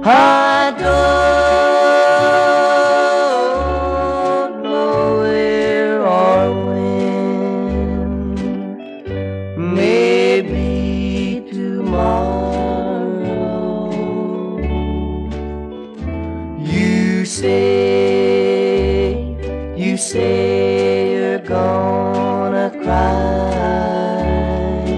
I don't know where or when. Maybe tomorrow. You say you're gonna cry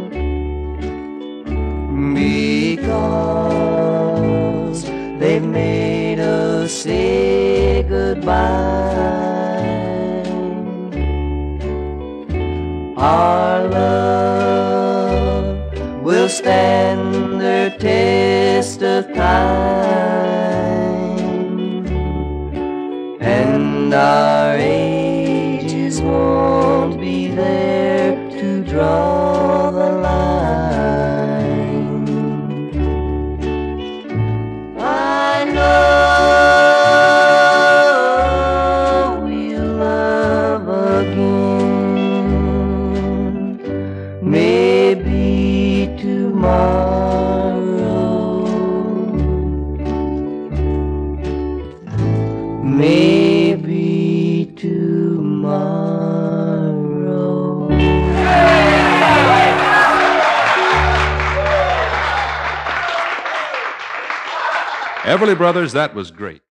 because they've made us say goodbye. Our love will stand the test of time, and our ages won't be there to draw the line. I know we'll love again, maybe tomorrow, maybe tomorrow. Everly Brothers, that was great.